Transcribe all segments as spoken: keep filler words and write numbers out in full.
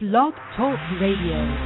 Blog Talk Radio.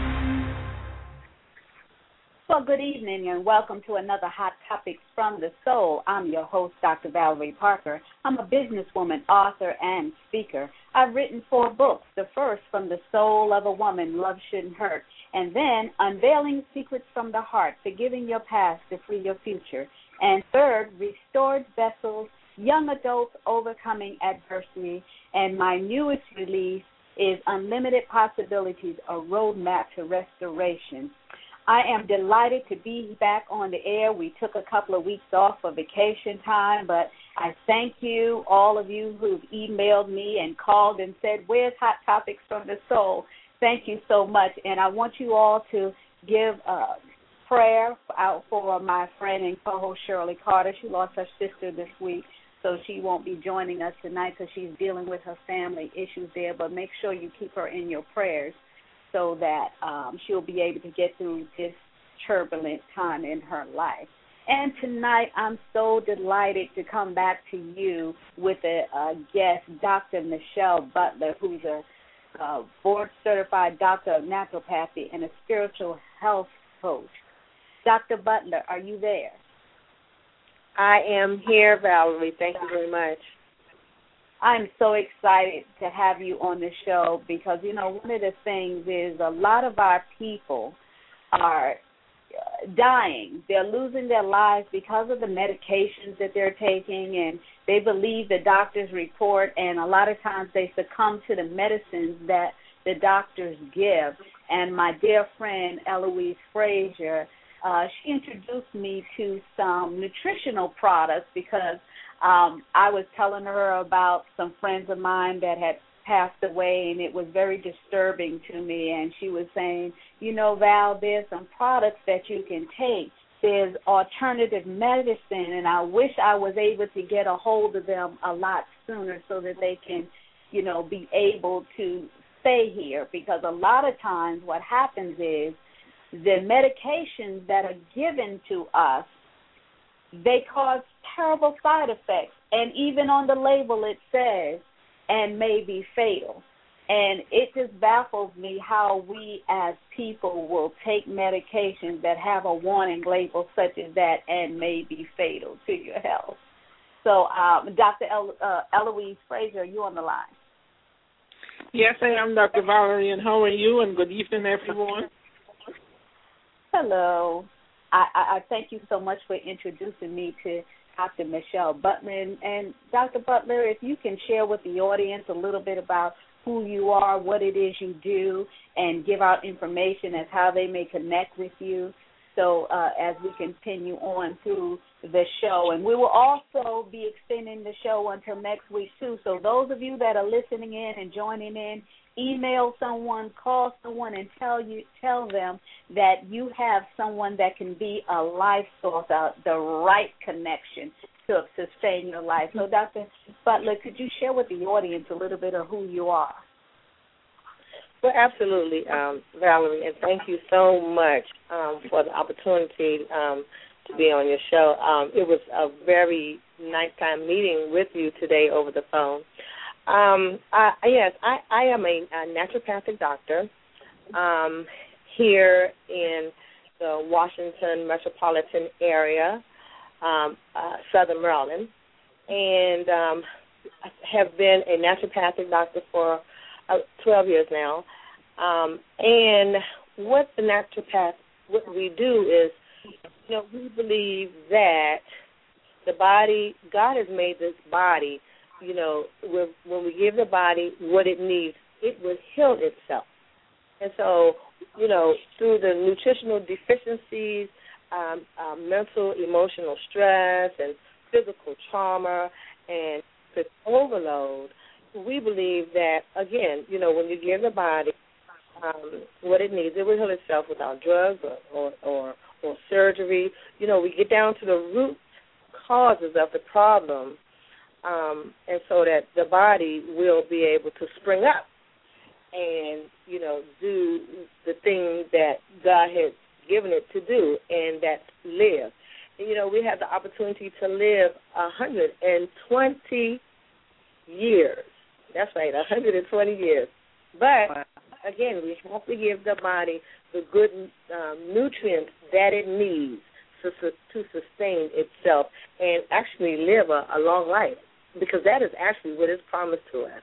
Well, good evening and welcome to another Hot Topics from the Soul. I'm your host, Doctor Valerie Parker. I'm a businesswoman, author, and speaker. I've written four books. The first, From the Soul of a Woman, Love Shouldn't Hurt, and then Unveiling Secrets from the Heart, Forgiving Your Past to Free Your Future, and third, Restored Vessels, Young Adults Overcoming Adversity, and my newest release is Unlimited Possibilities, A Roadmap to Restoration. I am delighted to be back on the air. We took a couple of weeks off for vacation time, but I thank you, all of you who've emailed me and called and said, where's Hot Topics from the Soul? Thank you so much. And I want you all to give a prayer out for my friend and co-host Shirley Carter. She lost her sister this week, so she won't be joining us tonight because she's dealing with her family issues there. But make sure you keep her in your prayers, so that um, she'll be able to get through this turbulent time in her life. And tonight, I'm so delighted to come back to you with a, a guest, Doctor Michelle Butler, who's a, a board-certified doctor of naturopathy and a spiritual health coach. Doctor Butler, are you there? I am here, Valerie. Thank you very much. I'm so excited to have you on the show because, you know, one of the things is a lot of our people are dying. They're losing their lives because of the medications that they're taking, and they believe the doctor's report, and a lot of times they succumb to the medicines that the doctors give. And my dear friend, Eloise Frazier, uh, she introduced me to some nutritional products because Um, I was telling her about some friends of mine that had passed away, and it was very disturbing to me. And she was saying, you know, Val, there's some products that you can take. There's alternative medicine, and I wish I was able to get a hold of them a lot sooner so that they can, you know, be able to stay here. Because a lot of times what happens is the medications that are given to us, they cause terrible side effects, and even on the label it says, and may be fatal. And it just baffles me how we as people will take medications that have a warning label such as that and may be fatal to your health. So, um, Doctor El- uh, Eloise Frazier, are you on the line? Yes, I am, Doctor Valerie, and how are you? And good evening, everyone. Hello. I, I, I thank you so much for introducing me to Doctor Michelle Butler. And, and Doctor Butler, if you can share with the audience a little bit about who you are, what it is you do, and give out information as how they may connect with you, so uh, as we continue on through the show. And we will also be extending the show until next week, too. So those of you that are listening in and joining in, email someone, call someone, and tell you tell them that you have someone that can be a life source, uh, the right connection to sustain your life. So, Doctor Butler, could you share with the audience a little bit of who you are? Well, absolutely, um, Valerie, and thank you so much um, for the opportunity um, to be on your show. Um, it was a very nice time meeting with you today over the phone. Um, I, yes, I, I am a, a naturopathic doctor um, here in the Washington metropolitan area, um, uh, Southern Maryland, and um, I have been a naturopathic doctor for uh, twelve years now. Um, and what the naturopath, what we do is, you know, we believe that the body, God has made this body. You know, when we give the body what it needs, it will heal itself. And so, you know, through the nutritional deficiencies, um, uh, mental, emotional stress, and physical trauma, and overload, we believe that, again, you know, when you give the body um, what it needs, it will heal itself without drugs or, or, or, or surgery. You know, we get down to the root causes of the problem. Um, and so that the body will be able to spring up and, you know, do the thing that God has given it to do, and that's live. And, you know, we have the opportunity to live one hundred twenty years. That's right, one hundred twenty years. But again, we have to give the body the good um, nutrients that it needs to, to sustain itself and actually live a, a long life, because that is actually what is promised to us.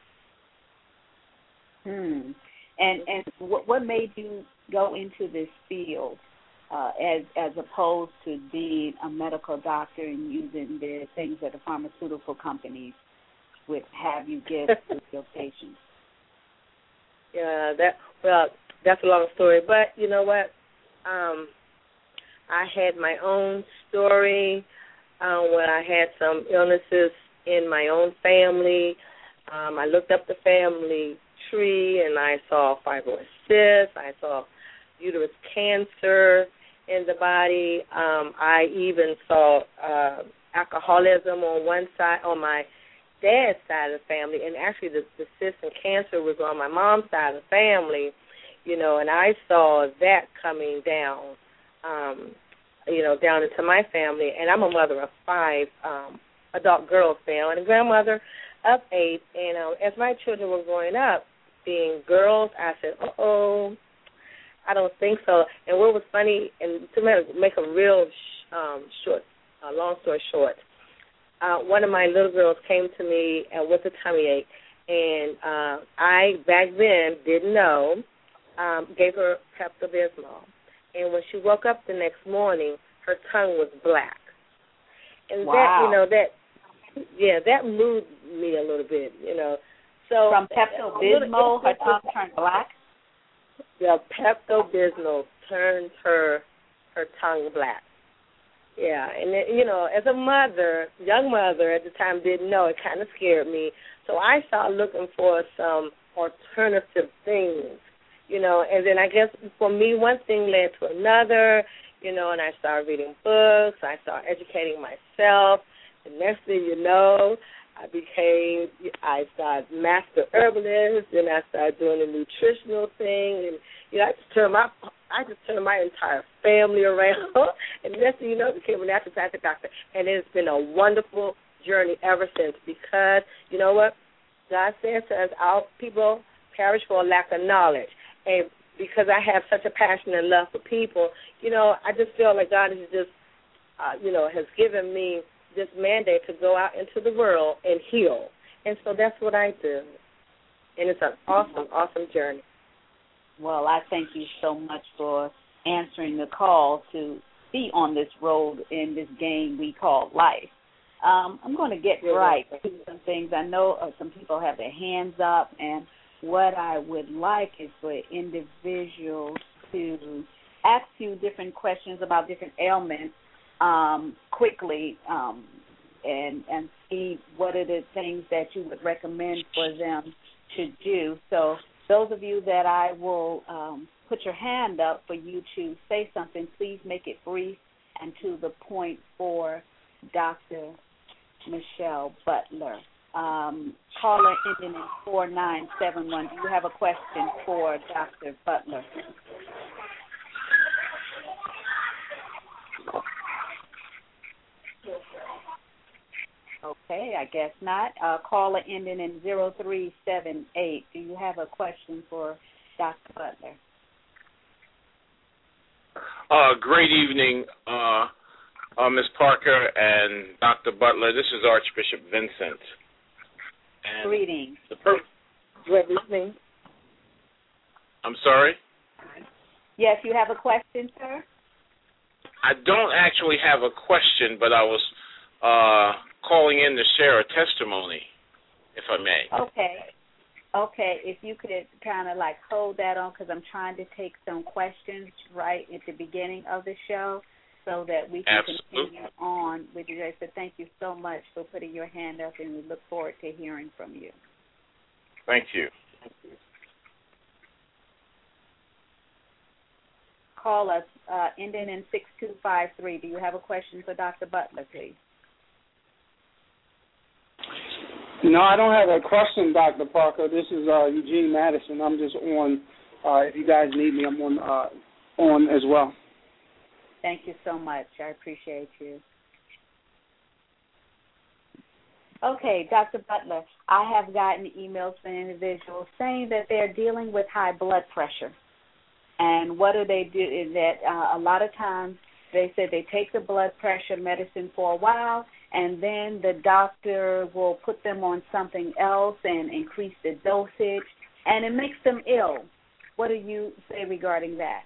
Hmm. And and what, what made you go into this field uh, as as opposed to being a medical doctor and using the things that the pharmaceutical companies would have you give to your patients? Yeah, that well, that's a long story, but you know what? Um, I had my own story um, when I had some illnesses in my own family. Um, I looked up the family tree, and I saw fibroid cysts. I saw uterus cancer in the body. Um, I even saw uh, alcoholism on one side, on my dad's side of the family, and actually the, the cyst and cancer was on my mom's side of the family, you know, and I saw that coming down, um, you know, down into my family. And I'm a mother of five um, adult girls now and a grandmother of eight. And um, as my children were growing up, being girls, I said, uh-oh, I don't think so. And what was funny, and to make a real sh- um, short, uh, long story short, uh, one of my little girls came to me uh, with a tummy ache, and uh, I, back then, didn't know, um, gave her Pepto-Bismol. And when she woke up the next morning, her tongue was black. And wow. that, you know, that, yeah, that moved me a little bit, you know. So from Pepto-Bismol, her tongue turned black? Yeah, Pepto-Bismol turned her her tongue black. Yeah, and, it, you know, as a mother, young mother at the time, didn't know. It kind of scared me. So I started looking for some alternative things, you know, and then I guess for me, one thing led to another, you know, and I started reading books. I started educating myself. The next thing you know, I became, I started master herbalist, and I started doing the nutritional thing, and, you know, I just turned my, I just turned my entire family around, and the next thing you know, I became a naturopathic doctor, and it's been a wonderful journey ever since, because, you know what, God says to us, our people perish for a lack of knowledge, and because I have such a passion and love for people, you know, I just feel like God is just, uh, you know, has given me this mandate to go out into the world and heal. And so that's what I do. And it's an awesome, awesome journey. Well, I thank you so much for answering the call to be on this road in this game we call life. Um, I'm going to get You're right welcome. to some things. I know uh, some people have their hands up, and what I would like is for individuals to ask you different questions about different ailments Um, quickly um, and and see what are the things that you would recommend for them to do. So those of you that I will um, put your hand up for you to say something, please make it brief and to the point for Doctor Michelle Butler. Um, caller ending in four nine seven one, do you have a question for Doctor Butler? Okay, I guess not. Uh, caller ending in zero three seven eight. Do you have a question for Doctor Butler? Uh, great evening, uh, uh, Miz Parker and Doctor Butler. This is Archbishop Vincent. And Greetings. The per- Good evening. I'm sorry? Yes, you have a question, sir? I don't actually have a question, but I was uh, calling in to share a testimony, if I may. Okay. Okay, if you could kind of like hold that on, because I'm trying to take some questions right at the beginning of the show so that we can Absolutely. continue on with you guys. So thank you so much for putting your hand up, and we look forward to hearing from you. Thank you. Call us uh, ending in six two five three. Do you have a question for Doctor Butler, please? No, I don't have a question, Doctor Parker. This is uh, Eugene Madison. I'm just on. Uh, if you guys need me, I'm on uh, on as well. Thank you so much. I appreciate you. Okay, Doctor Butler, I have gotten emails from individuals saying that they're dealing with high blood pressure. And what do they do is that uh, a lot of times they said they take the blood pressure medicine for a while, and then the doctor will put them on something else and increase the dosage, and it makes them ill. What do you say regarding that?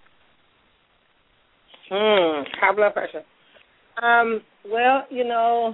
Hmm, high blood pressure. Um, well, you know,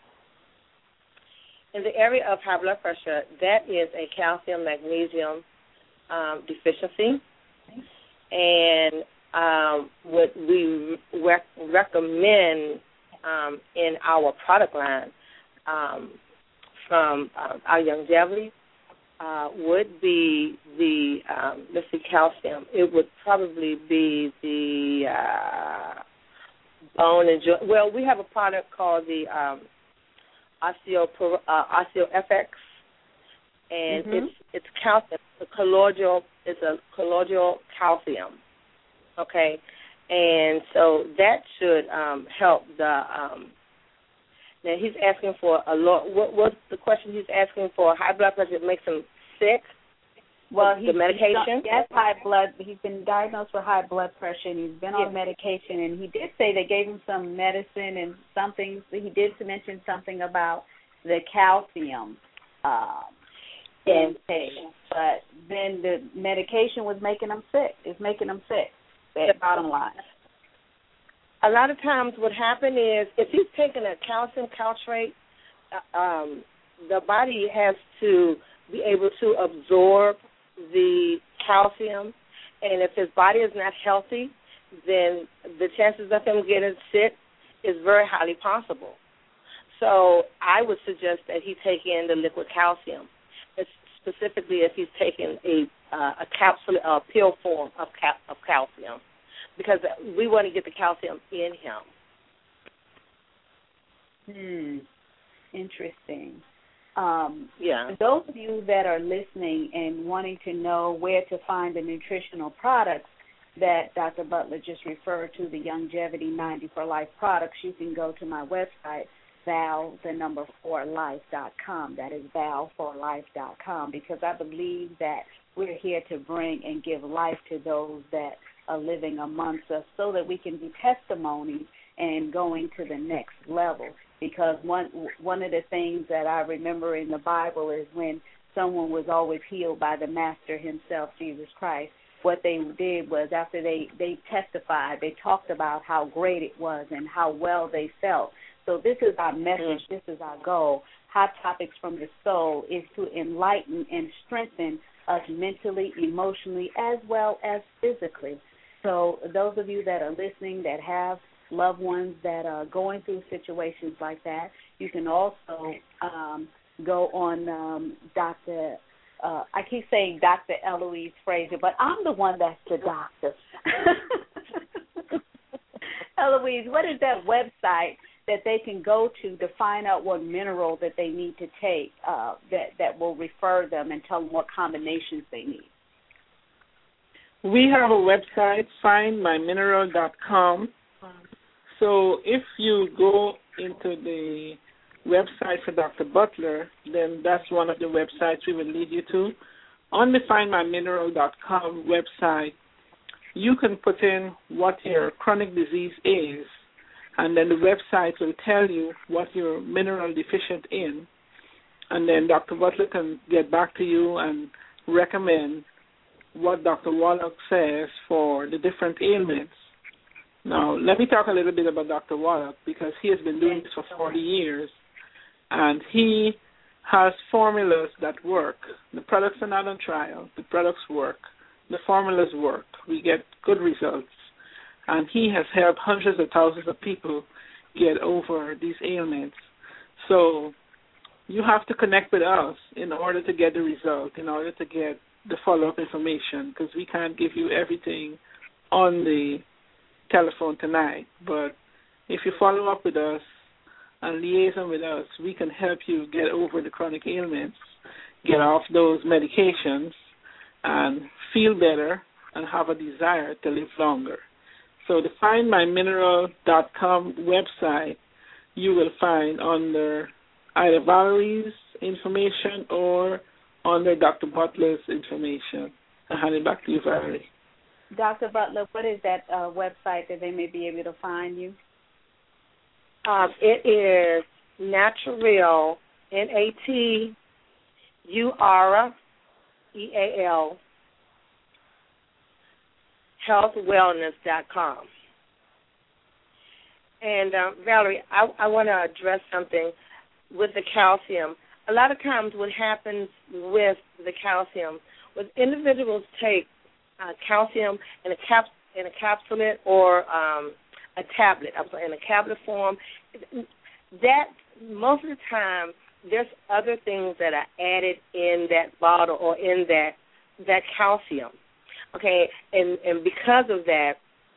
in the area of high blood pressure, that is a calcium magnesium um, deficiency, and um, what we rec- recommend um, in our product line um, from uh, our longevity uh, would be the um, let's see, calcium. It would probably be the uh, bone and joint. Well, we have a product called the um, Osteo uh, OsteoFX, and mm-hmm. it's it's calcium. It's a colloidal. It's a colloidal calcium. Okay, and so that should um, help the. Um, now he's asking for a lot. What was the question he's asking for? High blood pressure makes him sick. Well, the medication. He has high blood. He's been diagnosed with high blood pressure, and he's been on yeah. medication. And he did say they gave him some medicine and something. He did mention something about the calcium um, intake, but then the medication was making him sick. It's making him sick. That's the bottom line. A lot of times, what happens is if he's taking a calcium caltrate, um, the body has to be able to absorb the calcium, and if his body is not healthy, then the chances of him getting sick is very highly possible. So I would suggest that he take in the liquid calcium, it's specifically if he's taking a uh, a capsule, a pill form of cap- of calcium, because we want to get the calcium in Hmm. him. Interesting. Um, yeah. Those of you that are listening and wanting to know where to find the nutritional products that Doctor Butler just referred to, the Longevity ninety for Life products, you can go to my website, val, the number four life dot com. That is val for life dot com, because I believe that we're here to bring and give life to those that are living amongst us so that we can be testimonies and going to the next level. Because one one of the things that I remember in the Bible is when someone was always healed by the Master himself, Jesus Christ, what they did was after they, they testified, they talked about how great it was and how well they felt. So this is our message, this is our goal. Hot Topics from the Soul is to enlighten and strengthen us mentally, emotionally, as well as physically. So those of you that are listening that have loved ones that are going through situations like that, you can also um, go on um, Doctor Uh, I keep saying Doctor Eloise Frazier, but I'm the one that's the doctor. Eloise, what is that website that they can go to to find out what mineral that they need to take uh, that, that will refer them and tell them what combinations they need? We have a website, find my mineral dot com. So if you go into the website for Doctor Butler, then that's one of the websites we will lead you to. On the find my mineral dot com website, you can put in what your chronic disease is, and then the website will tell you what you're mineral deficient in, and then Doctor Butler can get back to you and recommend what Doctor Wallach says for the different ailments. Now, let me talk a little bit about Doctor Wallach, because he has been doing this for forty years, and he has formulas that work. The products are not on trial. The products work. The formulas work. We get good results. And he has helped hundreds of thousands of people get over these ailments. So you have to connect with us in order to get the result, in order to get the follow-up information, because we can't give you everything on the telephone tonight. But if you follow up with us and liaison with us, we can help you get over the chronic ailments, get off those medications, and feel better and have a desire to live longer. So the find my mineral dot com website, you will find under either Valerie's information or under Doctor Butler's information. I'll hand it back to you, Valerie. Doctor Butler, what is that uh, website that they may be able to find you? Um, it is Natural, N A T U R E A L, health wellness dot com. And, um, Valerie, I, I want to address something with the calcium. A lot of times what happens with the calcium, when individuals take uh, calcium in a, cap, in a capsulate or um, a tablet, I'm sorry, in a tablet form, that most of the time there's other things that are added in that bottle or in that that calcium. Okay, and, and because of that,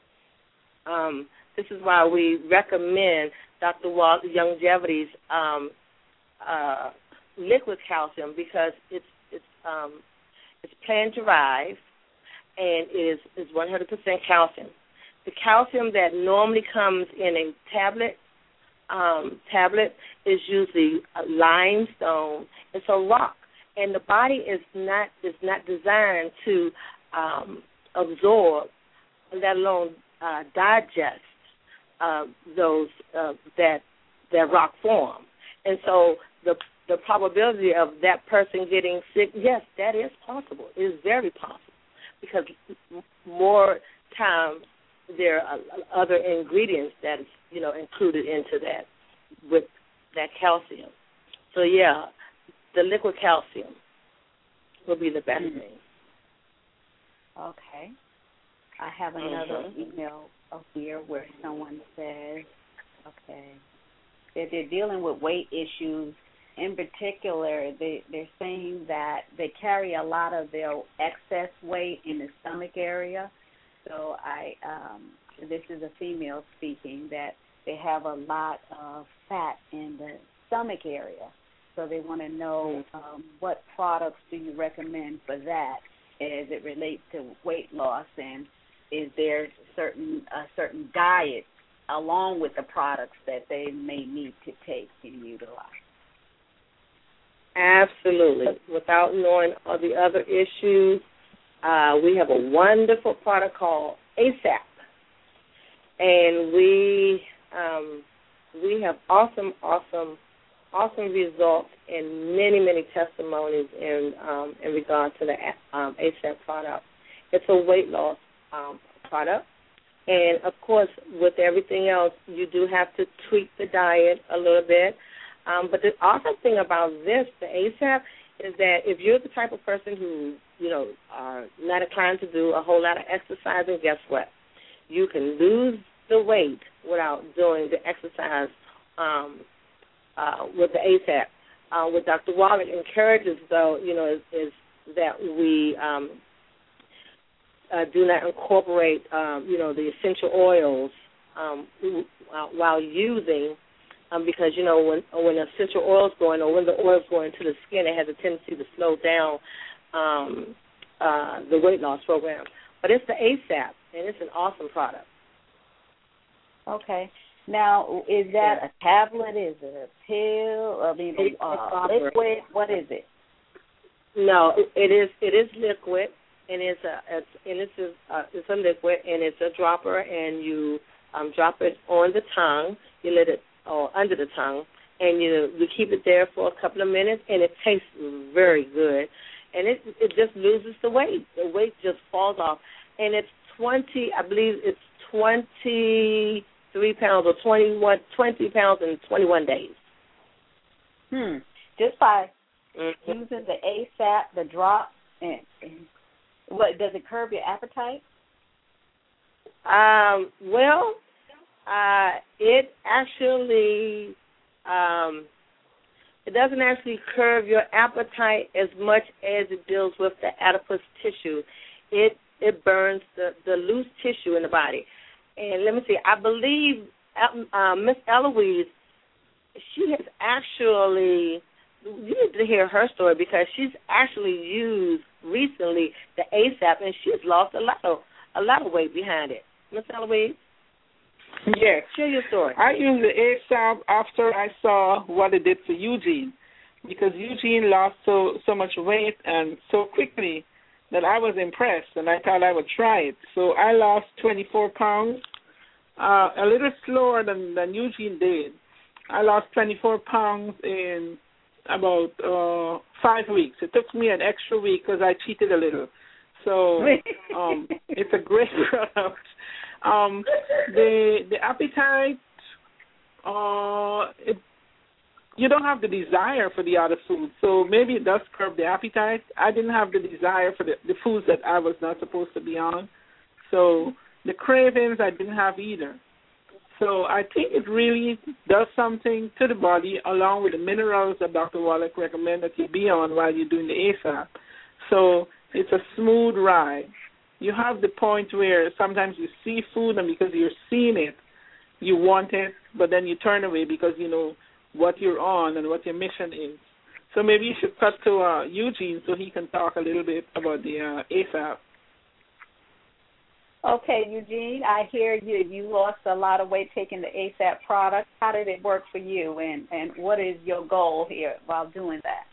um, this is why we recommend Doctor Walt Longevity's um, uh, liquid calcium, because it's it's um, it's plant derived and it is is one hundred percent calcium. The calcium that normally comes in a tablet um, tablet is usually a limestone. It's a rock, and the body is not is not designed to um, absorb, let alone uh, digest uh, those uh, that that rock form. And so the the probability of that person getting sick, yes, that is possible. It is very possible, because more times there are other ingredients that is, you know, included into that with that calcium. So yeah, the liquid calcium will be the best mm-hmm. thing. Okay. I have another mm-hmm. email up here where someone says, okay, that they're dealing with weight issues. In particular, they, they're saying that they carry a lot of their excess weight in the stomach area. So I, um, this is a female speaking, that they have a lot of fat in the stomach area. So they want to know um, what products do you recommend for that as it relates to weight loss, and is there certain a certain diet along with the products that they may need to take and utilize? Absolutely. Without knowing all the other issues, uh, we have a wonderful product called ASAP, and we um, we have awesome, awesome, awesome results and many, many testimonies in um, in regard to the um, ASAP product. It's a weight loss um, product, and of course, with everything else, you do have to tweak the diet a little bit. Um, but the awesome thing about this, the ASAP, is that if you're the type of person who, you know, are not inclined to do a whole lot of exercising, guess what? You can lose the weight without doing the exercise um, uh, with the ASAP. Uh, what Doctor Wallach encourages, though, you know, is, is that we um, uh, do not incorporate, um, you know, the essential oils um, while using. Um, because, you know, when when essential oil's going or when the oil's going to the skin, it has a tendency to slow down um, uh, the weight loss program. But it's the ASAP, and it's an awesome product. Okay. Now, is that yeah. a tablet? Is it a pill? I mean, it's uh, liquid? What is it? No, it is it is liquid, and it's a it's and it's a uh, it's a liquid, and it's a dropper, and you um, drop it on the tongue. You let it. Or under the tongue, and you you keep it there for a couple of minutes, and it tastes very good, and it it just loses the weight. The weight just falls off, and it's twenty. I believe it's twenty three pounds or twenty one twenty pounds in twenty one days. Hmm. Just by mm-hmm. using the ASAP, the drop, and, and what does it curb your appetite? Um. Well. Uh, it actually, um, it doesn't actually curb your appetite as much as it deals with the adipose tissue. It it burns the, the loose tissue in the body. And let me see, I believe uh, Miss Eloise, she has actually, you need to hear her story because she's actually used recently the ASAP, and she's lost a lot of, a lot of weight behind it. Miss Eloise? Yes. Share your story. I used the ASAP after I saw what it did for Eugene, because Eugene lost so so much weight and so quickly that I was impressed, and I thought I would try it. So I lost twenty-four pounds, uh, a little slower than, than Eugene did. I lost twenty-four pounds in about uh, five weeks. It took me an extra week because I cheated a little. So um, it's a great product. Um, the the appetite, uh, it, you don't have the desire for the other food, so maybe it does curb the appetite. I didn't have the desire for the, the foods that I was not supposed to be on, so the cravings I didn't have either. So I think it really does something to the body, along with the minerals that Doctor Wallach recommends that you be on while you're doing the ASAP. So it's a smooth ride. You have the point where sometimes you see food, and because you're seeing it, you want it, but then you turn away because you know what you're on and what your mission is. So maybe you should cut to uh, Eugene so he can talk a little bit about the uh, ASAP. Okay, Eugene, I hear you. You lost a lot of weight taking the ASAP product. How did it work for you, and, and what is your goal here while doing that?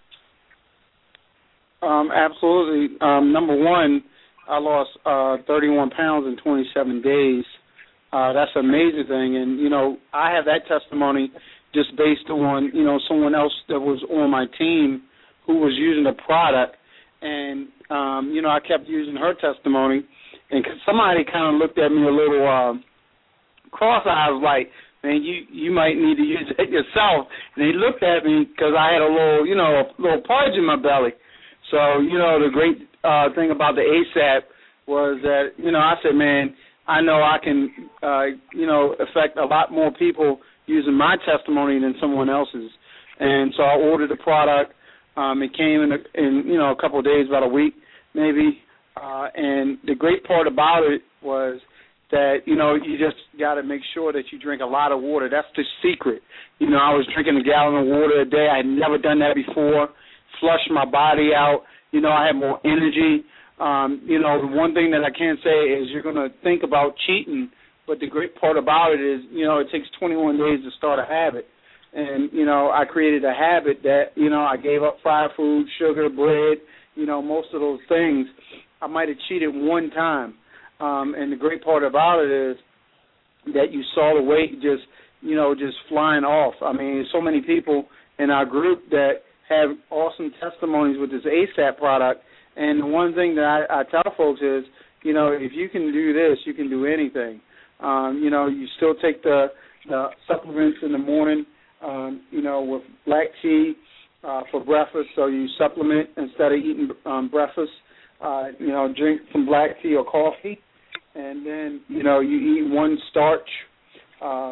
Um, absolutely. Um, number one, I lost uh, thirty-one pounds in twenty-seven days. Uh, that's an amazing thing. And, you know, I have that testimony just based on, you know, someone else that was on my team who was using the product. And, um, you know, I kept using her testimony. And somebody kind of looked at me a little um, cross-eyed, like, man, you, you might need to use it yourself. And they looked at me because I had a little, you know, a little pudge in my belly. So, you know, the great uh, thing about the ASAP was that, you know, I said, man, I know I can, uh, you know, affect a lot more people using my testimony than someone else's. And so I ordered the product. Um, it came in, a, in, you know, a couple of days, about a week maybe. Uh, and the great part about it was that, you know, you just got to make sure that you drink a lot of water. That's the secret. You know, I was drinking a gallon of water a day. I had never done that before. Flushed my body out. You know, I had more energy. Um, you know, the one thing that I can say is you're going to think about cheating, but the great part about it is, you know, it takes twenty-one days to start a habit. And, you know, I created a habit that, you know, I gave up fried food, sugar, bread, you know, most of those things. I might have cheated one time. Um, and the great part about it is that you saw the weight just, you know, just flying off. I mean, so many people in our group that have awesome testimonies with this ASAP product. And the one thing that I, I tell folks is, you know, if you can do this, you can do anything. Um, you know, you still take the, the supplements in the morning, um, you know, with black tea uh, for breakfast. So you supplement instead of eating um, breakfast. Uh, you know, drink some black tea or coffee. And then, you know, you eat one starch, uh,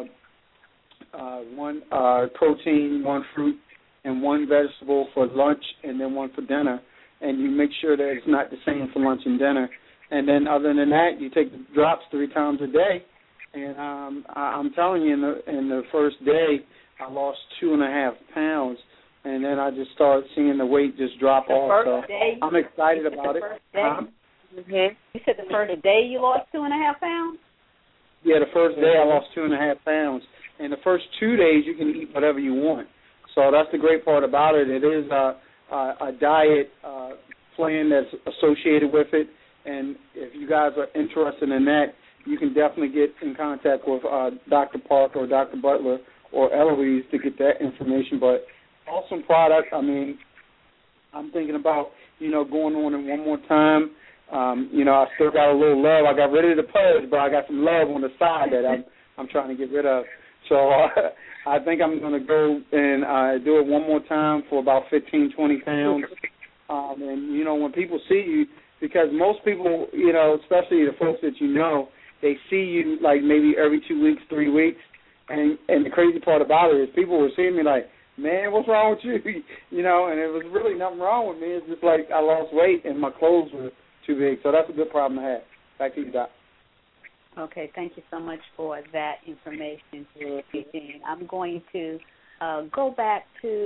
uh, one uh, protein, one fruit, and one vegetable for lunch, and then one for dinner. And you make sure that it's not the same for lunch and dinner. And then other than that, you take the drops three times a day. And um, I, I'm telling you, in the, in the first day, I lost two and a half pounds. And then I just started seeing the weight just drop the off. First So day, I'm excited about the it. First day? Um, mm-hmm. You said the first day you lost two and a half pounds? Yeah, the first day I lost two and a half pounds. And the first two days you can eat whatever you want. So that's the great part about it. It is a, a, a diet uh, plan that's associated with it. And if you guys are interested in that, you can definitely get in contact with uh, Doctor Parker or Doctor Butler or Eloise to get that information. But awesome product. I mean, I'm thinking about, you know, going on it one more time. Um, you know, I still got a little love. I got rid of the pudge, but I got some love on the side that I'm I'm trying to get rid of. So uh, I think I'm going to go and uh, do it one more time for about fifteen, twenty pounds. Um, and, you know, when people see you, because most people, you know, especially the folks that you know, they see you like maybe every two weeks, three weeks. And, and the crazy part about it is people were seeing me like, man, what's wrong with you? You know, and it was really nothing wrong with me. It's just like I lost weight and my clothes were too big. So that's a good problem to have. Back to you, Doc. Okay, thank you so much for that information, Eugene. I'm going to uh, go back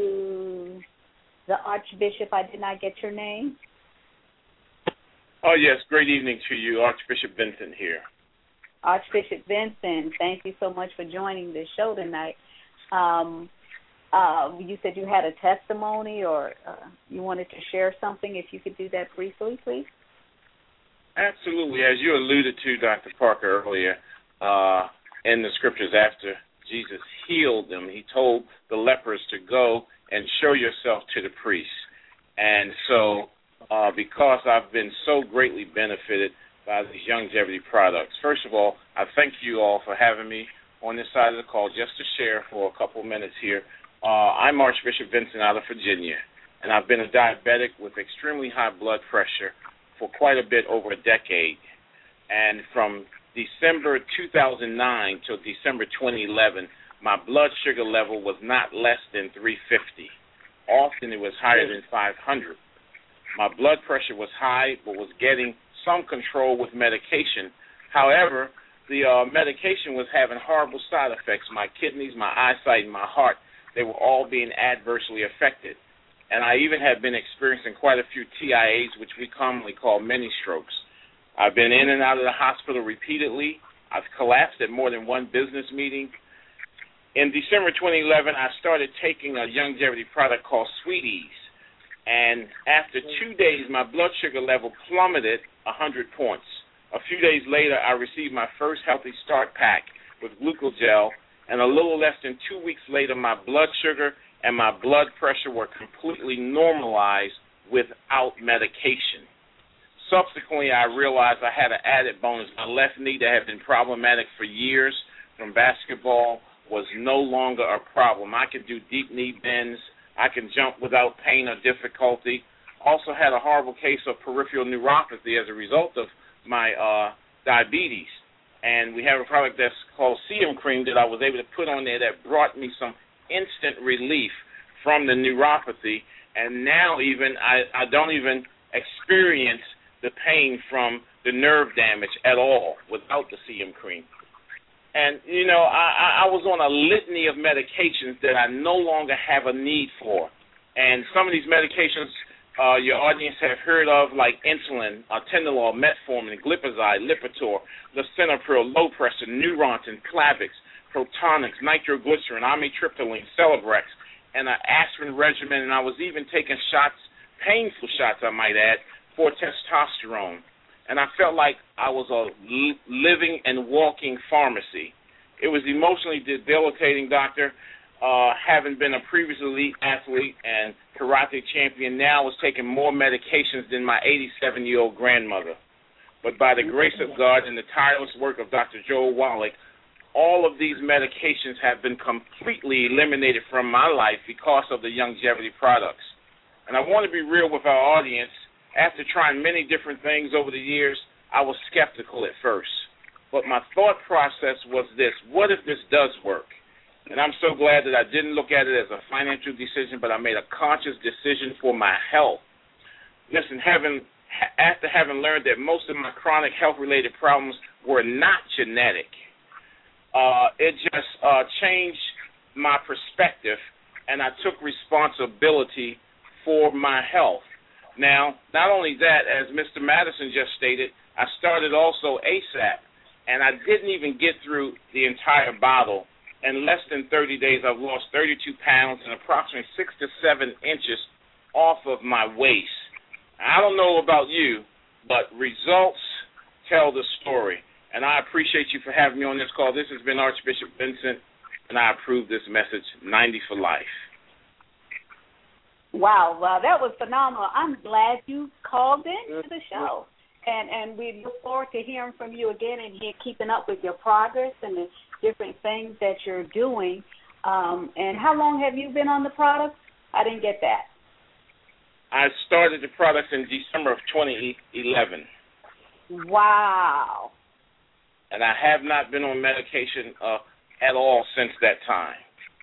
to the Archbishop. I did not get your name. Oh, yes, great evening to you. Archbishop Vincent here. Archbishop Vincent, thank you so much for joining this show tonight. Um, uh, you said you had a testimony or uh, you wanted to share something. If you could do that briefly, please. Absolutely. As you alluded to, Doctor Parker, earlier, uh, in the scriptures, after Jesus healed them, he told the lepers to go and show yourself to the priest. And so uh, because I've been so greatly benefited by these longevity products, first of all, I thank you all for having me on this side of the call just to share for a couple minutes here. Uh, I'm Archbishop Vincent out of Virginia, and I've been a diabetic with extremely high blood pressure for quite a bit over a decade. And from December two thousand nine till December twenty eleven, my blood sugar level was not less than three fifty. Often it was higher than five hundred. My blood pressure was high but was getting some control with medication. However, the uh, medication was having horrible side effects. My kidneys, my eyesight, and my heart, they were all being adversely affected. And I even had been experiencing quite a few T I As, which we commonly call mini strokes. I've been in and out of the hospital repeatedly. I've collapsed at more than one business meeting. In December twenty eleven, I started taking a longevity product called Sweeties. And after two days, my blood sugar level plummeted one hundred points. A few days later, I received my first Healthy Start pack with Glucogel, and a little less than two weeks later, my blood sugar and my blood pressure were completely normalized without medication. Subsequently, I realized I had an added bonus. My left knee that had been problematic for years from basketball was no longer a problem. I could do deep knee bends. I can jump without pain or difficulty. Also had a horrible case of peripheral neuropathy as a result of my uh, diabetes. And we have a product that's called C M Cream that I was able to put on there that brought me some instant relief from the neuropathy. And now even I, I don't even experience the pain from the nerve damage at all without the C M Cream. And, you know, I, I was on a litany of medications that I no longer have a need for. And some of these medications uh, your audience have heard of, like insulin, atenolol, metformin, glipizide, Lipitor, lisinopril, low pressure, Neurontin, Plavix, Protonix, nitroglycerin, amitriptyline, Celebrex, and an aspirin regimen. And I was even taking shots, painful shots, I might add, for testosterone. And I felt like I was a living and walking pharmacy. It was emotionally debilitating, doctor. Uh, having been a previous elite athlete and karate champion, now I was taking more medications than my eighty-seven-year-old grandmother. But by the grace of God and the tireless work of Doctor Joel Wallach, all of these medications have been completely eliminated from my life because of the longevity products. And I want to be real with our audience. After trying many different things over the years, I was skeptical at first. But my thought process was this: what if this does work? And I'm so glad that I didn't look at it as a financial decision, but I made a conscious decision for my health. Listen, having, after having learned that most of my chronic health-related problems were not genetic, uh, it just uh, changed my perspective, and I took responsibility for my health. Now, not only that, as Mister Madison just stated, I started also ASAP, and I didn't even get through the entire bottle. In less than thirty days, I've lost thirty-two pounds and approximately six to seven inches off of my waist. I don't know about you, but results tell the story, and I appreciate you for having me on this call. This has been Archbishop Vincent, and I approve this message, ninety for life. Wow, wow, that was phenomenal. I'm glad you called in to the show. And and we look forward to hearing from you again and here keeping up with your progress and the different things that you're doing. Um, and how long have you been on the product? I didn't get that. I started the product in December of twenty eleven. Wow. And I have not been on medication uh, at all since that time.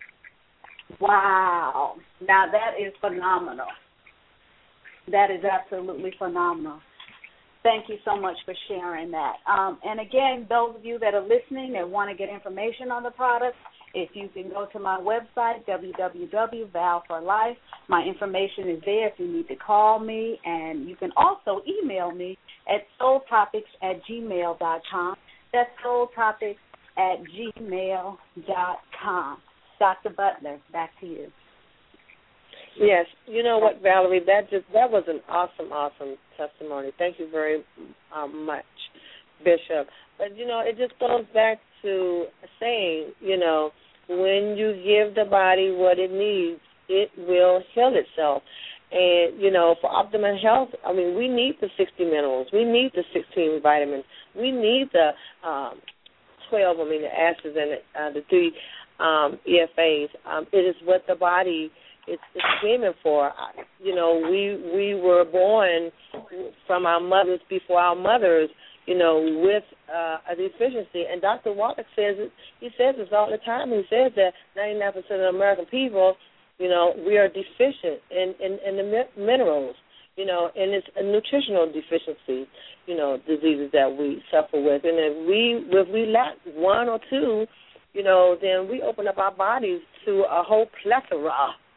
Wow. Now that is phenomenal. That is absolutely phenomenal. Thank you so much for sharing that. Um, and again, those of you that are listening that want to get information on the product, if you can go to my website, w w w dot val for life. My information is there if you need to call me. And you can also email me at soul topics at gmail dot com. That's soul topics at gmail dot com. Doctor Butler, back to you. Yes, you know what, Valerie, that just that was an awesome, awesome testimony. Thank you very um, much, Bishop. But, you know, it just goes back to saying, you know, when you give the body what it needs, it will heal itself. And, you know, for optimal health, I mean, we need the sixty minerals. We need the sixteen vitamins. We need the um, twelve amino acids and uh, the three um, E F As. Um, it is what the body is, is screaming for. You know, we we were born from our mothers before our mothers, you know, with uh, a deficiency. And Doctor Wallach says it. He says this all the time. He says that ninety-nine percent of American people, you know, we are deficient in, in, in the mi- minerals, you know, and it's a nutritional deficiency, you know, diseases that we suffer with. And if we if we lack one or two, you know, then we open up our bodies to a whole plethora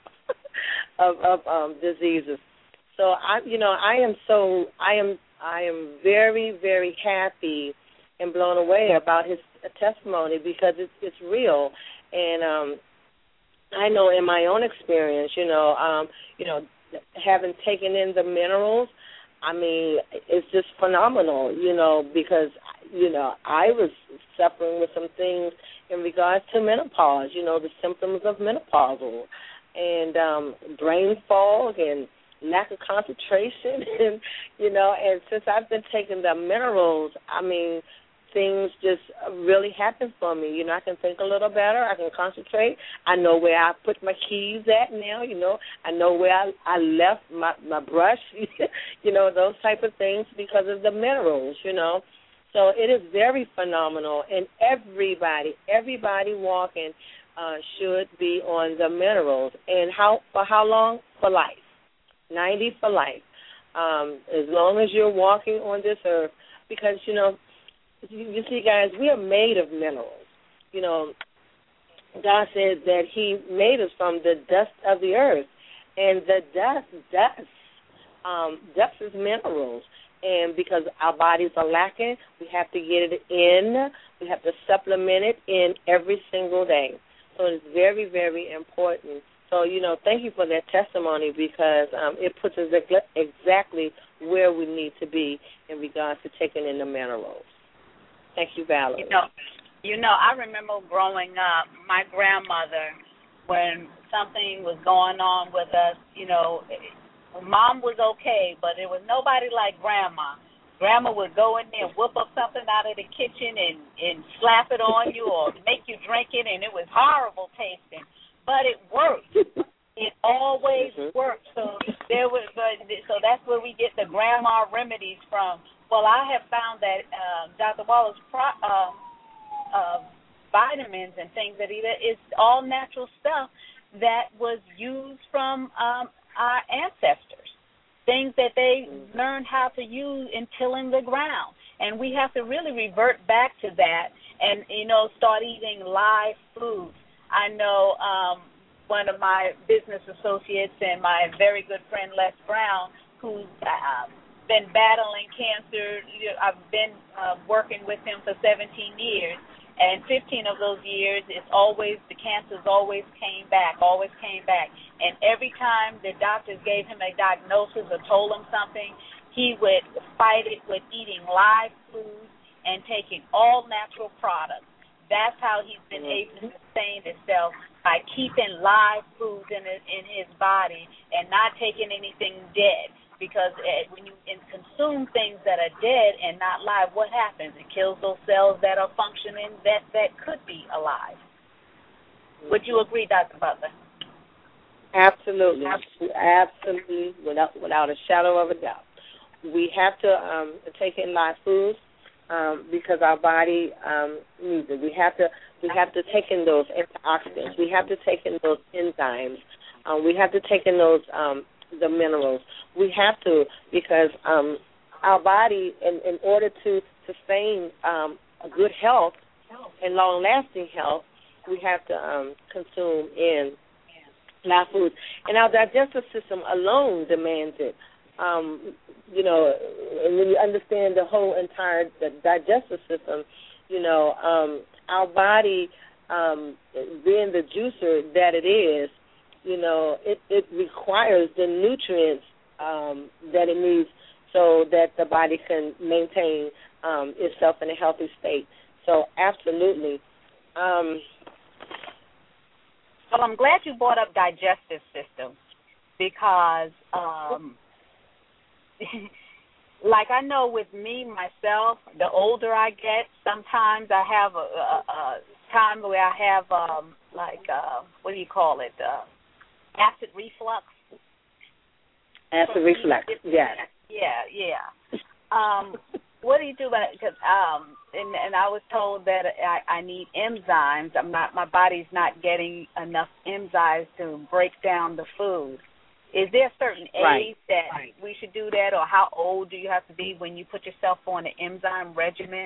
of, of um, diseases. So I, you know, I am so I am I am very very happy and blown away about his testimony because it's it's real, and um, I know in my own experience, you know, um, you know, having taken in the minerals, I mean, it's just phenomenal, you know, because, you know, I was suffering with some things in regards to menopause, you know, the symptoms of menopause, and um, brain fog and lack of concentration, and, you know, and since I've been taking the minerals, I mean, things just really happen for me. You know, I can think a little better. I can concentrate. I know where I put my keys at now, you know. I know where I, I left my, my brush, you know, those type of things because of the minerals, you know. So it is very phenomenal, and everybody, everybody walking uh, should be on the minerals. And how for how long? For life. ninety for life. Um, as long as you're walking on this earth, because, you know, you see, guys, we are made of minerals. You know, God said that he made us from the dust of the earth. And the dust, dust, um, dust is minerals. And because our bodies are lacking, we have to get it in. We have to supplement it in every single day. So it's very, very important. So, you know, thank you for that testimony because um, it puts us exactly where we need to be in regards to taking in the minerals. Thank you, Valerie. You know, you know, I remember growing up, my grandmother, when something was going on with us, you know, Mom was okay, but there was nobody like Grandma. Grandma would go in there and whip up something out of the kitchen and, and slap it on you or make you drink it, and it was horrible tasting. But it worked. It always mm-hmm. worked. So there was, so that's where we get the grandma remedies from. Well, I have found that uh, Doctor Waller's pro- uh, uh, vitamins and things that he is all natural stuff that was used from um, our ancestors, things that they mm-hmm. learned how to use in tilling the ground. And we have to really revert back to that and, you know, start eating live foods. I know um, one of my business associates and my very good friend, Les Brown, who's uh, been battling cancer. I've been uh, working with him for seventeen years, and fifteen of those years, it's always, the cancers always came back, always came back. And every time the doctors gave him a diagnosis or told him something, he would fight it with eating live food and taking all natural products. That's how he's been able to sustain himself, by keeping live foods in his, in his body and not taking anything dead. Because when you consume things that are dead and not live, what happens? It kills those cells that are functioning that, that could be alive. Would you agree, Doctor Butler? Absolutely. Absolutely, without without a shadow of a doubt. We have to um, take in live foods um, because our body um, needs it. We have to we have to take in those antioxidants. We have to take in those enzymes. Um, we have to take in those um, the minerals. We have to because um, our body, in, in order to sustain um, a good health and long-lasting health, we have to um, consume in live foods. And our digestive system alone demands it. Um, you know, and when you understand the whole entire the digestive system, You know, um, our body, um, being the juicer that it is, you know, it, it requires the nutrients um, that it needs so that the body can maintain um, itself in a healthy state. So, absolutely. Um, well, I'm glad you brought up digestive system because, um, like I know with me, myself, the older I get, sometimes I have a, a, a time where I have, um, like, uh, what do you call it, uh, acid reflux. Acid reflux, yes. Yeah, yeah. Um, what do you do about it? Cause, um, and, and I was told that I, I need enzymes. I'm not, my body's not getting enough enzymes to break down the food. Is there a certain age right. that right. we should do that, or how old do you have to be when you put yourself on an enzyme regimen?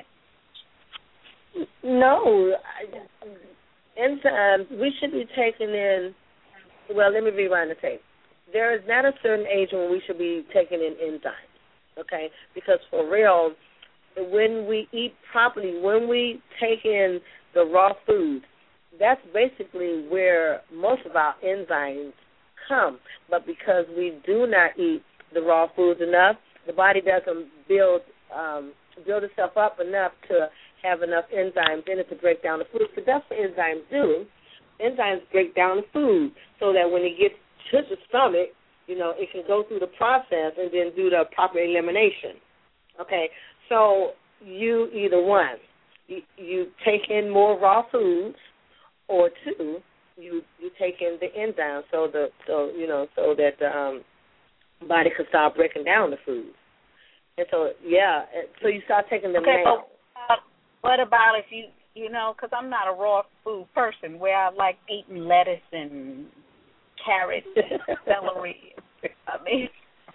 No. Enzymes, we should be taking in, well, let me rewind the tape. There is not a certain age when we should be taking in enzymes, okay? Because for real, when we eat properly, when we take in the raw food, that's basically where most of our enzymes come. But because we do not eat the raw foods enough, the body doesn't build um, build itself up enough to have enough enzymes in it to break down the food. So that's what enzymes do. Enzymes break down the food so that when it gets to the stomach, you know, it can go through the process and then do the proper elimination. Okay, so you either one, you, you take in more raw foods, or two, you you take in the enzymes so the so you know so that the um, body can start breaking down the food. And so yeah, so you start taking them okay, now. But, uh, what about if you you know, because I'm not a raw food person where I like eating lettuce and carrots and celery. I mean,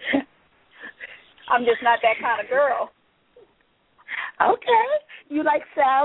I'm just not that kind of girl. Okay. You like salad?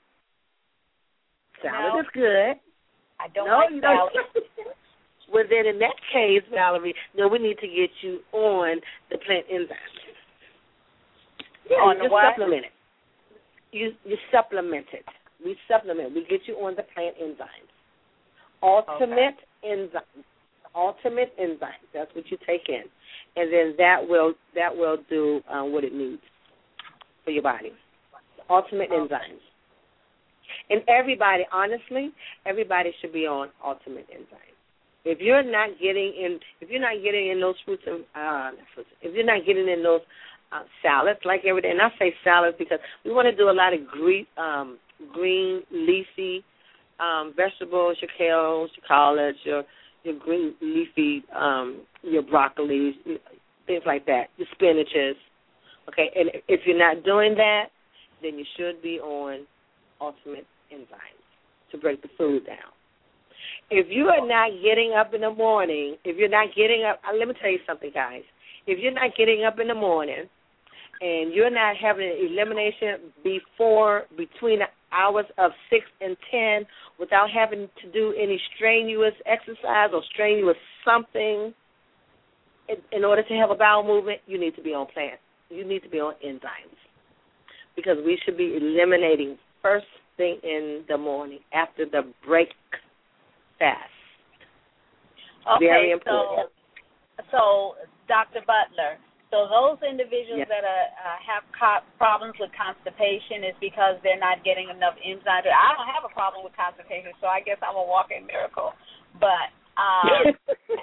Salad no, is good. I don't no, like you salad. Don't. Well, then in that case, Valerie, no, we need to get you on the plant enzymes. Yeah, on you the what? supplement it. You, you supplement it. We supplement. We get you on the plant enzymes. Ultimate okay. enzymes. Ultimate enzymes. That's what you take in, and then that will that will do uh, what it needs for your body. Ultimate okay. enzymes. And everybody, honestly, everybody should be on ultimate enzymes. If you're not getting in, if you're not getting in those fruits and uh, fruits, if you're not getting in those uh, salads like every day, and I say salads because we want to do a lot of green, um, green leafy um, vegetables, your kales, your collards, your your green leafy, um, your broccoli, things like that, your spinaches. Okay, and if you're not doing that, then you should be on ultimate enzymes to break the food down. If you are not getting up in the morning, if you're not getting up, let me tell you something, guys. If you're not getting up in the morning and you're not having an elimination before, between the hours of six and ten without having to do any strenuous exercise or strenuous something in, in order to have a bowel movement, you need to be on plant. You need to be on enzymes because we should be eliminating first thing in the morning after the break fast. Okay, very important. So, so Doctor Butler, so those individuals yes. that are, uh, have co- problems with constipation is because they're not getting enough enzymes. I don't have a problem with constipation, so I guess I'm a walking miracle. But um,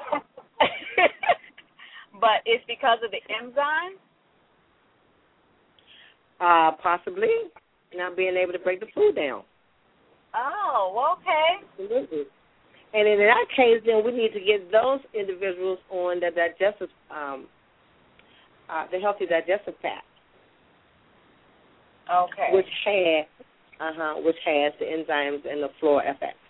but it's because of the enzymes? Uh, possibly not being able to break the food down. Oh, okay. Absolutely. And in that case, then we need to get those individuals on the digestive, um, uh, the healthy digestive fat. Okay. Which has, uh huh, which has the enzymes and the Flora F X.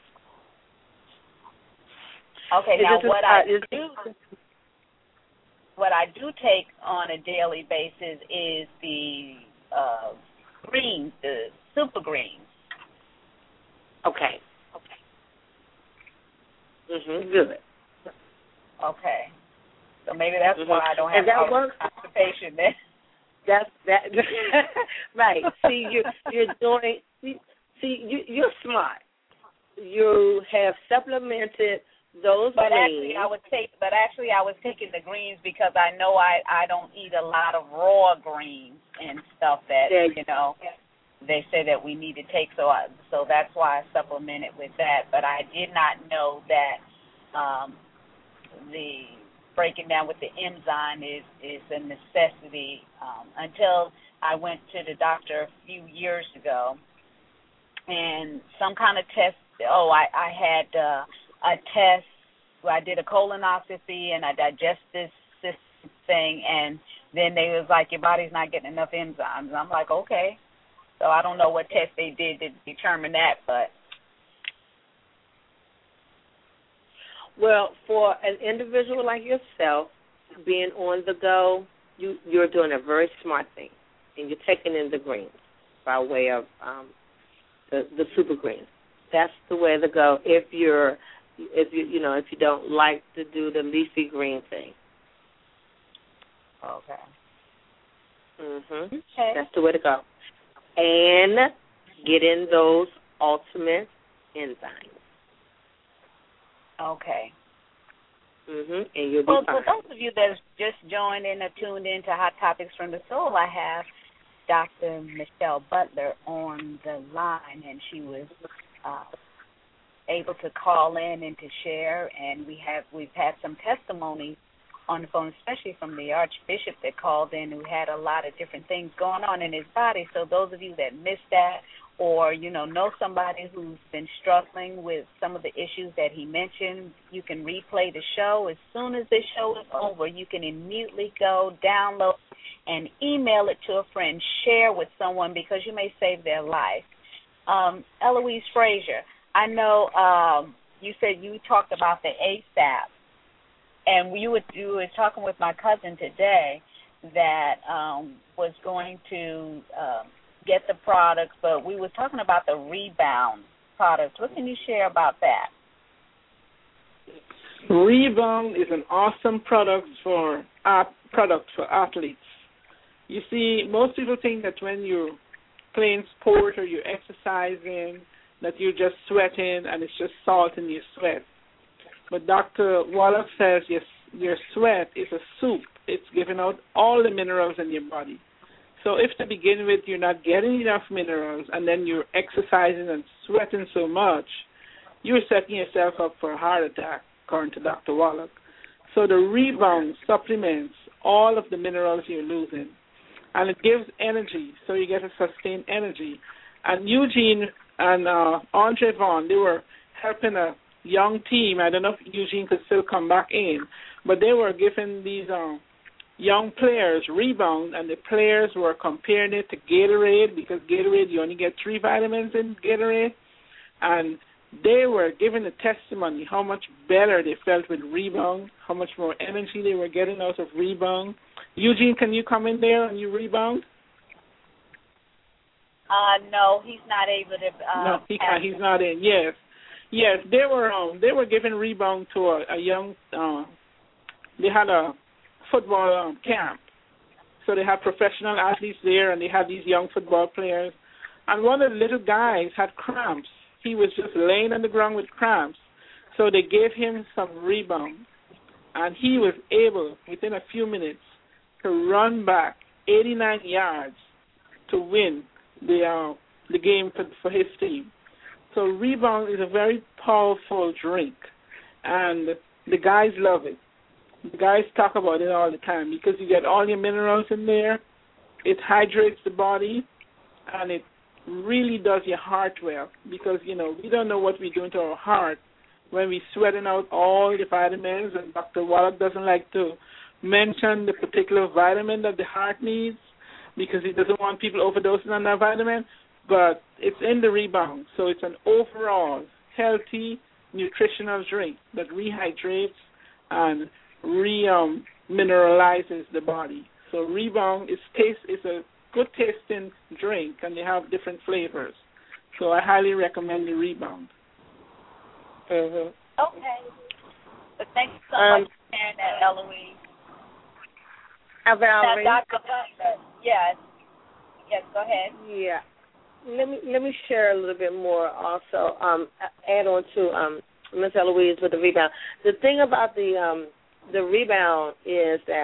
Okay. Is now, this, what uh, I is, do, what I do take on a daily basis is the uh, greens, the super greens. Okay. Okay. Mhm. Good. Okay. So maybe that's mm-hmm. why I don't have and that works. constipation then. That's that. Right. See, you you're doing. See, see you you're smart. You have supplemented those but greens. actually I would take but actually I was taking the greens because I know I I don't eat a lot of raw greens and stuff that yeah. you know they say that we need to take, so I, so that's why I supplemented with that. But I did not know that um, the breaking down with the enzyme is is a necessity um, until I went to the doctor a few years ago and some kind of test. Oh, I I had. Uh, a test where I did a colonoscopy and a digestive system thing, and then they was like, your body's not getting enough enzymes. And I'm like, okay. So I don't know what test they did to determine that, but. Well, for an individual like yourself, being on the go, you, you're doing a very smart thing, and you're taking in the greens by way of um, the, the super greens. That's the way to go if you're If you you know if you don't like to do the leafy green thing. Okay. Mhm. Okay. That's the way to go. And get in those ultimate enzymes. Okay. Mhm. And you'll be well, fine. For those of you that just joined in or tuned in to Hot Topics from the Soul, I have Doctor Michelle Butler on the line, and she was. Uh, able to call in and to share, and we have we've had some testimonies on the phone, especially from the Archbishop that called in, who had a lot of different things going on in his body. So those of you that missed that, or you know know somebody who's been struggling with some of the issues that he mentioned, you can replay the show. As soon as this show is over, you can immediately go download and email it to a friend, share with someone, because you may save their life. Um, Eloise Frazier, I know um, you said you talked about the ASAP, and you were, you were talking with my cousin today that um, was going to uh, get the products, but we were talking about the Rebound products. What can you share about that? Rebound is an awesome product for uh, product for athletes. You see, most people think that when you're playing sport or you're exercising, that you're just sweating and it's just salt in your sweat. But Doctor Wallach says yes, your sweat is a soup. It's giving out all the minerals in your body. So if to begin with you're not getting enough minerals and then you're exercising and sweating so much, you're setting yourself up for a heart attack, according to Doctor Wallach. So the Rebound supplements all of the minerals you're losing. And it gives energy, so you get a sustained energy. And Eugene and uh, Andre Vaughn, they were helping a young team. I don't know if Eugene could still come back in, but they were giving these uh, young players Rebound, and the players were comparing it to Gatorade, because Gatorade, you only get three vitamins in Gatorade, and they were giving a testimony how much better they felt with Rebound, how much more energy they were getting out of Rebound. Eugene, can you come in there and you Rebound? Uh, no, he's not able to. Uh, no, he can't, he's not in. Yes, yes, they were. Um, they were giving Rebound to a, a young. Uh, they had a football um, camp, so they had professional athletes there, and they had these young football players. And one of the little guys had cramps. He was just laying on the ground with cramps, so they gave him some Rebound, and he was able, within a few minutes, to run back eighty-nine yards to win the uh, the game for, for his team. So Rebound is a very powerful drink, and the guys love it. The guys talk about it all the time because you get all your minerals in there. It hydrates the body, and it really does your heart well, because, you know, we don't know what we're doing to our heart when we're sweating out all the vitamins, and Doctor Wallach doesn't like to mention the particular vitamin that the heart needs because he doesn't want people overdosing on that vitamin, but it's in the Rebound. So it's an overall healthy, nutritional drink that rehydrates and re-mineralizes the body. So Rebound is taste is a good tasting drink, and they have different flavors. So I highly recommend the Rebound. Mm-hmm. Okay. But thanks so um, much for sharing that, Eloise. Uh, Valerie. Now, Doctor Butler, yes. Yes, go ahead. Yeah. Let me let me share a little bit more also, um, add on to um, Miz Eloise with the rebound. The thing about the um, the rebound is that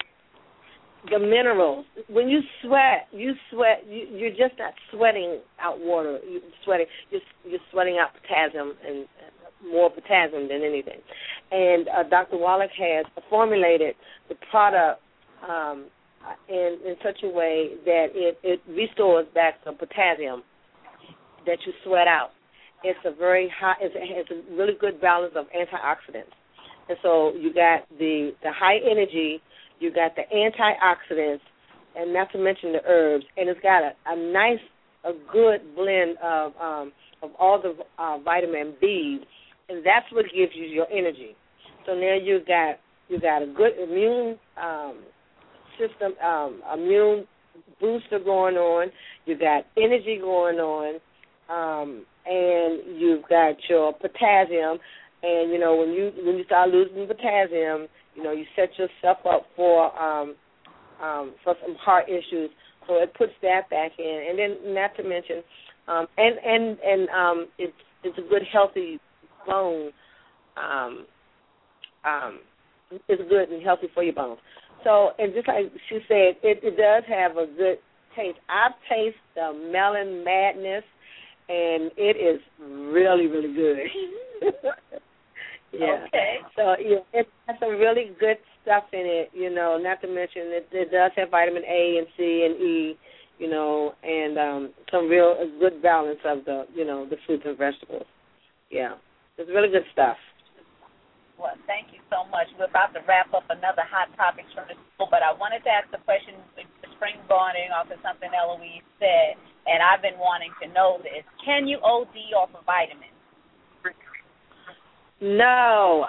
the minerals, when you sweat, you sweat, you, you're just not sweating out water. You're sweating, you're, you're sweating out potassium and more potassium than anything. And uh, Doctor Wallach has formulated the product um, in, in such a way that it, it restores back the potassium that you sweat out. It's a very high, it's a, it's a really good balance of antioxidants. And so you got the, the high energy, you got the antioxidants, and not to mention the herbs, and it's got a, a nice, a good blend of um, of all the uh, vitamin B, and that's what gives you your energy. So now you got you got a good immune um, system, um, immune booster going on. You got energy going on, um, and you've got your potassium. And you know when you when you start losing potassium, you know, you set yourself up for um, um, for some heart issues, so it puts that back in. And then, not to mention, um, and and and um, it's it's a good healthy bone. Um, um, it's good and healthy for your bones. So, and just like she said, it, it does have a good taste. I've tasted the melon madness, and it is really really good. Yeah. Okay. So yeah, it has some really good stuff in it, you know, not to mention it, it does have vitamin A and C and E, you know, and um, some real a good balance of the, you know, the fruits and vegetables. Yeah. It's really good stuff. Well, thank you so much. We're about to wrap up another Hot Topics from the school, but I wanted to ask a question, springboarding off of something Eloise said, and I've been wanting to know this. Can you O D off of vitamins? No.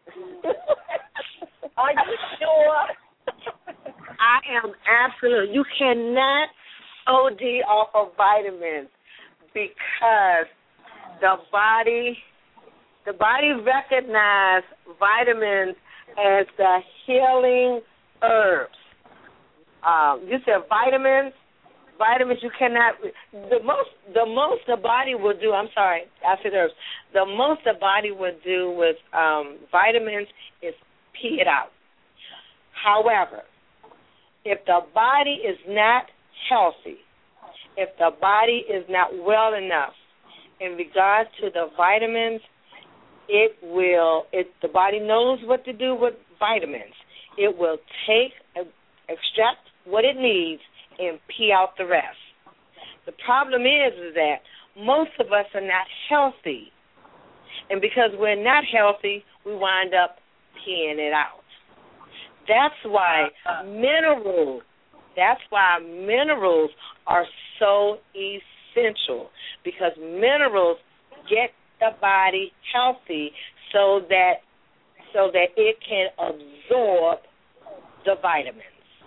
Are you sure? I am absolutely. You cannot O D off of vitamins because the body, the body recognizes vitamins as the healing herbs. Um, you said vitamins. Vitamins you cannot. The most, the most the body will do. I'm sorry, I said herbs. The most the body would do with um, vitamins is pee it out. However, if the body is not healthy, if the body is not well enough in regards to the vitamins, it will. It the body knows what to do with vitamins. It will take, extract what it needs, and pee out the rest. The problem is, is that most of us are not healthy. And because we're not healthy, we wind up peeing it out. That's why minerals, that's why minerals are so essential, because minerals get the body healthy so that so that it can absorb the vitamins.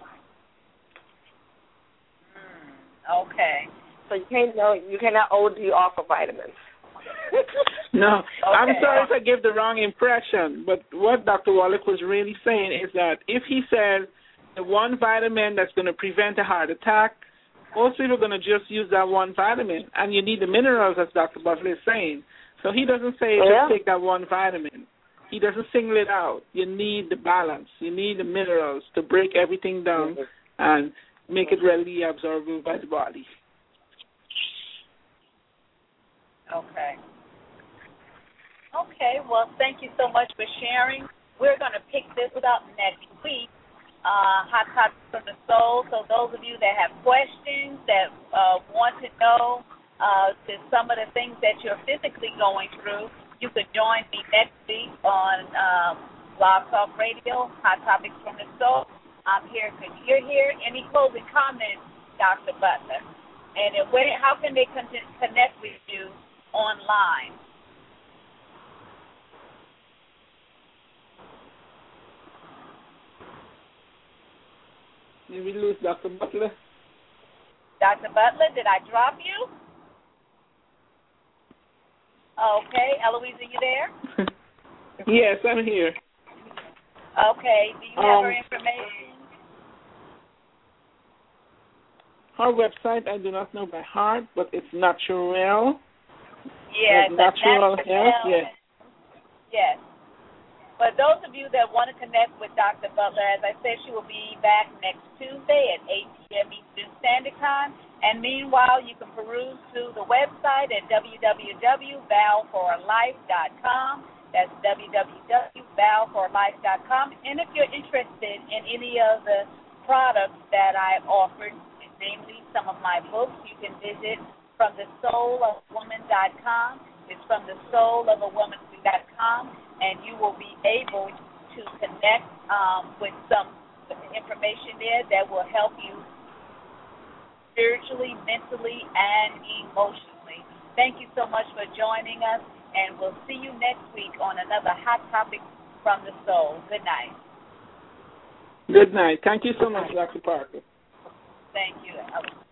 Okay. So you can't no, you cannot O D off of vitamins. No, Okay. I'm sorry if I gave the wrong impression, but what Doctor Wallach was really saying is that if he says the one vitamin that's going to prevent a heart attack, most people are going to just use that one vitamin, and you need the minerals, as Doctor Butler is saying. So he doesn't say just yeah. take that one vitamin. He doesn't single it out. You need the balance. You need the minerals to break everything down mm-hmm. and make it readily absorbable by the body. Okay. Okay, well, thank you so much for sharing. We're going to pick this up next week, uh, Hot Topics from the Soul. So those of you that have questions, that uh, want to know uh, to some of the things that you're physically going through, you could join me next week on um, Blog Talk Radio, Hot Topics from the Soul. I'm here because you're here. Any closing comments, Doctor Butler? And if, where, how can they con- connect with you online? Did we lose Doctor Butler? Doctor Butler, did I drop you? Okay, Eloise, are you there? Yes, I'm here. Okay, do you have um, her information? her website I do not know by heart, but it's Natural. Yeah, like Natural Health. Yes. Yes. For those of you that want to connect with Doctor Butler, as I said, she will be back next Tuesday at eight p.m. Eastern Standard Time. And meanwhile, you can peruse through the website at w w w dot val for life dot com. That's w w w dot val for life dot com. And if you're interested in any of the products that I offered, namely some of my books, you can visit from the soul of a woman dot com. It's from the soul of a woman dot com, and you will be able to connect um, with some information there that will help you spiritually, mentally, and emotionally. Thank you so much for joining us, and we'll see you next week on another Hot Topic from the Soul. Good night. Good night. Thank you so much, Doctor Parker. Thank you.